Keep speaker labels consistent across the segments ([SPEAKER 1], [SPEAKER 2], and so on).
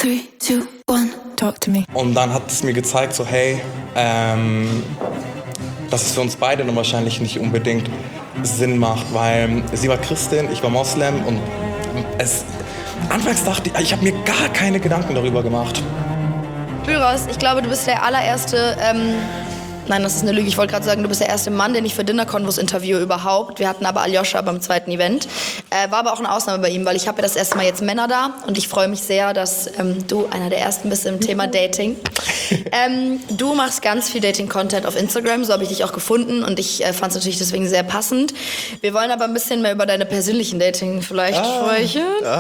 [SPEAKER 1] 3, 2, 1, talk to me.
[SPEAKER 2] Und dann hat es mir gezeigt, so hey, dass es für uns beide dann wahrscheinlich nicht unbedingt Sinn macht, weil sie war Christin, ich war Moslem und anfangs dachte ich habe mir gar keine Gedanken darüber gemacht.
[SPEAKER 3] Pyros, ich glaube, du bist der allererste, nein, das ist eine Lüge, ich wollte gerade sagen, du bist der erste Mann, den ich für Dinner Convos interviewe überhaupt. Wir hatten aber Aljoscha beim zweiten Event. War aber auch eine Ausnahme bei ihm, weil ich habe ja das erste Mal jetzt Männer da und ich freue mich sehr, dass du einer der ersten bist im Thema Dating. Du machst ganz viel Dating-Content auf Instagram, so habe ich dich auch gefunden und ich fand es natürlich deswegen sehr passend. Wir wollen aber ein bisschen mehr über deine persönlichen Dating vielleicht sprechen.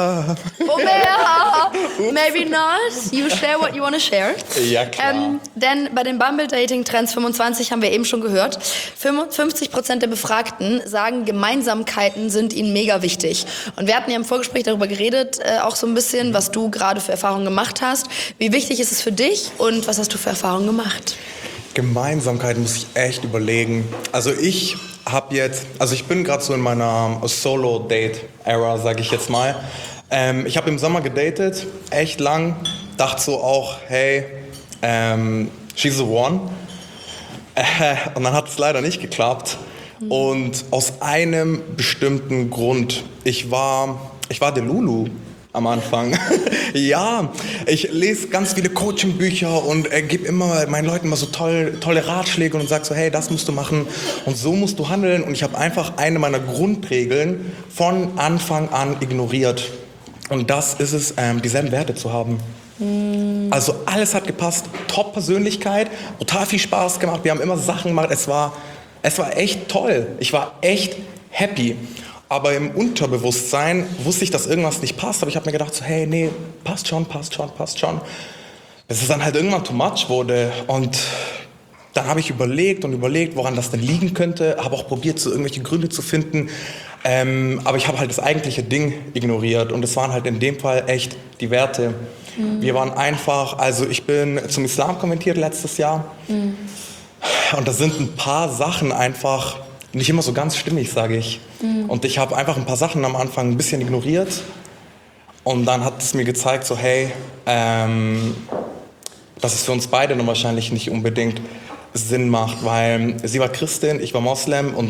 [SPEAKER 3] Maybe not. You share what you want to share.
[SPEAKER 2] Ja, klar.
[SPEAKER 3] Denn bei den Bumble-Dating-Trends 25 haben wir eben schon gehört, 55% der Befragten sagen, Gemeinsamkeiten sind ihnen mega wichtig. Und wir hatten ja im Vorgespräch darüber geredet, auch so ein bisschen, was du gerade für Erfahrungen gemacht hast. Wie wichtig ist es für dich und was hast du für Erfahrungen gemacht?
[SPEAKER 2] Gemeinsamkeiten muss ich echt überlegen. Also ich bin gerade so in meiner Solo-Date-Era, sage ich jetzt mal. Ich habe im Sommer gedatet, echt lang, dachte so auch, hey, she's the one. Und dann hat es leider nicht geklappt. Und aus einem bestimmten Grund. Ich war Delulu am Anfang. Ja, ich lese ganz viele Coaching-Bücher und gebe immer meinen Leuten mal so tolle Ratschläge und sage so, hey, das musst du machen und so musst du handeln. Und ich habe einfach eine meiner Grundregeln von Anfang an ignoriert. Und das ist es, dieselben Werte zu haben. Also alles hat gepasst, Top-Persönlichkeit, total viel Spaß gemacht, wir haben immer Sachen gemacht, es war echt toll, ich war echt happy. Aber im Unterbewusstsein wusste ich, dass irgendwas nicht passt, aber ich habe mir gedacht, so, hey, nee, passt schon. Bis es dann halt irgendwann too much wurde und dann habe ich überlegt, woran das denn liegen könnte, habe auch probiert, so irgendwelche Gründe zu finden, aber ich habe halt das eigentliche Ding ignoriert und es waren halt in dem Fall echt die Werte. Wir waren einfach, also ich bin zum Islam konvertiert letztes Jahr und da sind ein paar Sachen einfach nicht immer so ganz stimmig, sage ich. Und ich habe einfach ein paar Sachen am Anfang ein bisschen ignoriert und dann hat es mir gezeigt, so hey, dass es für uns beide dann wahrscheinlich nicht unbedingt Sinn macht, weil sie war Christin, ich war Moslem und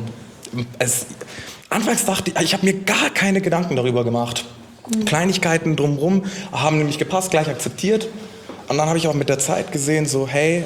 [SPEAKER 2] anfangs dachte ich habe mir gar keine Gedanken darüber gemacht. Kleinigkeiten drumherum haben nämlich gepasst, gleich akzeptiert. Und dann habe ich auch mit der Zeit gesehen, so hey,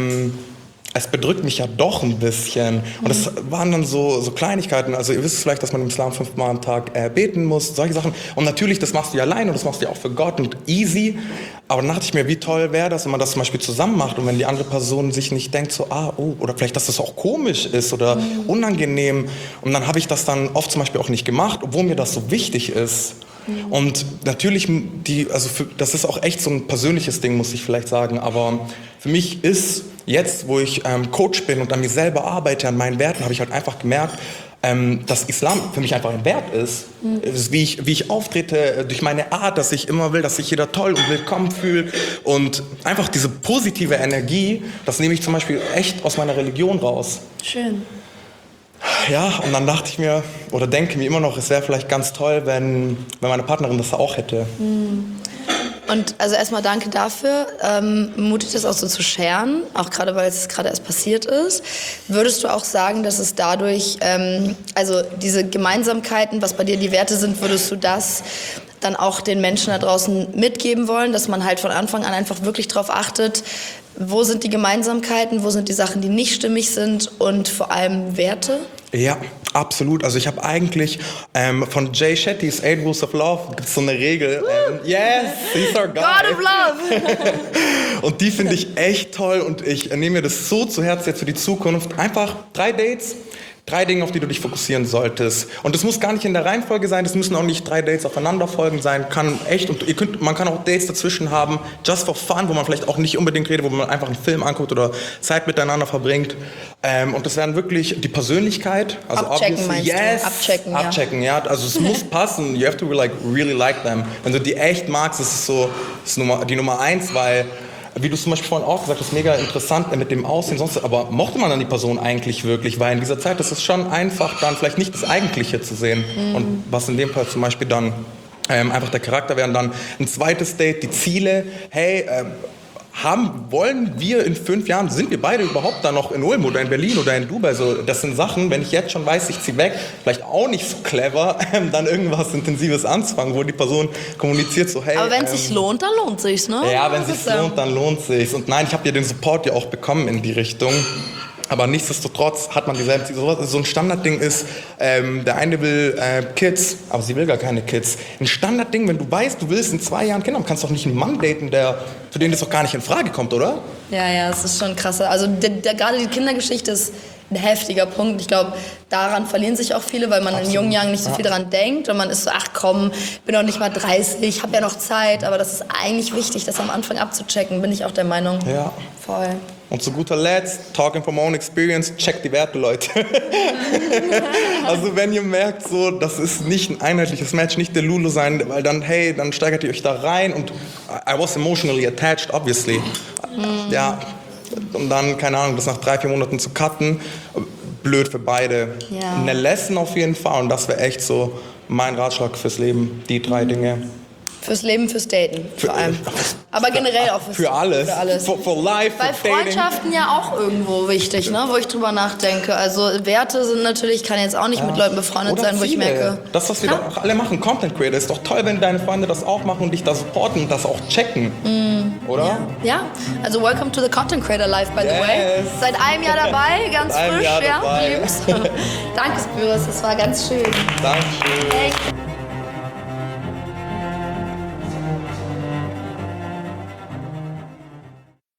[SPEAKER 2] es bedrückt mich ja doch ein bisschen. Und es waren dann so Kleinigkeiten. Also ihr wisst vielleicht, dass man im Islam 5-mal am Tag beten muss, solche Sachen. Und natürlich, das machst du ja allein und das machst du ja auch für Gott und easy. Aber dann dachte ich mir, wie toll wäre das, wenn man das zum Beispiel zusammen macht und wenn die andere Person sich nicht denkt, so, oder vielleicht, dass das auch komisch ist oder unangenehm. Und dann habe ich das dann oft zum Beispiel auch nicht gemacht, obwohl mir das so wichtig ist. Und natürlich, das ist auch echt so ein persönliches Ding, muss ich vielleicht sagen, aber für mich ist jetzt, wo ich Coach bin und an mir selber arbeite, an meinen Werten, habe ich halt einfach gemerkt, dass Islam für mich einfach ein Wert ist. Wie ich auftrete, durch meine Art, dass ich immer will, dass sich jeder toll und willkommen fühlt und einfach diese positive Energie, das nehme ich zum Beispiel echt aus meiner Religion raus.
[SPEAKER 3] Schön.
[SPEAKER 2] Ja, und dann dachte ich mir, oder denke mir immer noch, es wäre vielleicht ganz toll, wenn meine Partnerin das auch hätte.
[SPEAKER 3] Und also erstmal danke dafür. Mutig das auch so zu scheren, auch gerade weil es gerade erst passiert ist. Würdest du auch sagen, dass es dadurch, also diese Gemeinsamkeiten, was bei dir die Werte sind, würdest du das dann auch den Menschen da draußen mitgeben wollen, dass man halt von Anfang an einfach wirklich darauf achtet, wo sind die Gemeinsamkeiten, wo sind die Sachen, die nicht stimmig sind und vor allem Werte?
[SPEAKER 2] Ja, absolut. Also ich habe eigentlich von Jay Shetty's 8 Rules of Love gibt es so eine Regel. Yes, he's our guy.
[SPEAKER 3] God of Love!
[SPEAKER 2] Und die finde ich echt toll und ich nehme mir das so zu Herzen jetzt für die Zukunft. Einfach 3 Dates. 3 Dinge, auf die du dich fokussieren solltest. Und das muss gar nicht in der Reihenfolge sein, das müssen auch nicht 3 Dates aufeinanderfolgend sein. Kann echt, und man kann auch Dates dazwischen haben, just for fun, wo man vielleicht auch nicht unbedingt redet, wo man einfach einen Film anguckt oder Zeit miteinander verbringt. Und das wären wirklich die Persönlichkeit. Also
[SPEAKER 3] abchecken meinst
[SPEAKER 2] yes,
[SPEAKER 3] du?
[SPEAKER 2] Abchecken, ja. Also es muss passen. You have to really like them. Wenn du die echt magst, das ist die Nummer 1, weil wie du zum Beispiel vorhin auch gesagt hast, mega interessant mit dem Aussehen, aber mochte man dann die Person eigentlich wirklich? Weil in dieser Zeit ist es schon einfach, dann vielleicht nicht das Eigentliche zu sehen. Und was in dem Fall zum Beispiel dann Einfach der Charakter wäre. Und dann ein zweites Date, die Ziele. Hey, wollen wir in 5 Jahren, sind wir beide überhaupt da noch in Ulm oder in Berlin oder in Dubai? So, das sind Sachen, wenn ich jetzt schon weiß, ich ziehe weg, vielleicht auch nicht so clever, dann irgendwas Intensives anzufangen, wo die Person kommuniziert so, hey.
[SPEAKER 3] Aber wenn es sich lohnt, dann lohnt sich's, ne?
[SPEAKER 2] Ja, wenn es sich lohnt, dann lohnt sich's. Und nein, ich habe ja den Support ja auch bekommen in die Richtung. Aber nichtsdestotrotz hat man dieselben Ziele. So ein Standardding ist, der eine will Kids, aber sie will gar keine Kids. Ein Standardding, wenn du weißt, du willst in 2 Jahren Kinder haben, kannst du doch nicht einen Mann daten, für den das doch gar nicht in Frage kommt, oder?
[SPEAKER 3] Ja, es ist schon krass. Also gerade die Kindergeschichte ist ein heftiger Punkt. Ich glaube, daran verlieren sich auch viele, weil man in jungen Jahren nicht so viel daran denkt und man ist so, ach komm, bin doch nicht mal 30, habe ja noch Zeit, aber das ist eigentlich wichtig, das am Anfang abzuchecken, bin ich auch der Meinung.
[SPEAKER 2] Ja.
[SPEAKER 3] Voll.
[SPEAKER 2] Und zu guter Letzt, talking from own experience, checkt die Werte, Leute. Also wenn ihr merkt, so, das ist nicht ein einheitliches Match, nicht der Lulu sein, weil dann, hey, dann steigert ihr euch da rein und I was emotionally attached, obviously. Ja, und dann, keine Ahnung, das nach 3-4 Monaten zu cutten, blöd für beide.
[SPEAKER 3] Ja.
[SPEAKER 2] Eine Lesson auf jeden Fall und das wäre echt so mein Ratschlag fürs Leben, die 3 Dinge.
[SPEAKER 3] Fürs Leben, fürs Daten vor allem. Aber generell auch
[SPEAKER 2] Für alles.
[SPEAKER 3] Für alles.
[SPEAKER 2] For life,
[SPEAKER 3] Bei
[SPEAKER 2] for dating.
[SPEAKER 3] Freundschaften ja auch irgendwo wichtig, ne? Wo ich drüber nachdenke. Also Werte sind natürlich, ich kann jetzt auch nicht mit Leuten befreundet
[SPEAKER 2] Oder
[SPEAKER 3] sein, wo ich
[SPEAKER 2] Ziele.
[SPEAKER 3] merke.
[SPEAKER 2] Das, was wir doch auch alle machen, Content Creator, ist doch toll, wenn deine Freunde das auch machen und dich da supporten und das auch checken. Oder?
[SPEAKER 3] Ja, also welcome to the Content Creator Life, by the way.
[SPEAKER 2] Yes.
[SPEAKER 3] Seit einem Jahr dabei, ganz
[SPEAKER 2] Seit einem
[SPEAKER 3] frisch,
[SPEAKER 2] Jahr
[SPEAKER 3] ja.
[SPEAKER 2] dabei.
[SPEAKER 3] Lieb's. Danke, Spyros, das war ganz schön.
[SPEAKER 2] Dankeschön.
[SPEAKER 3] Echt.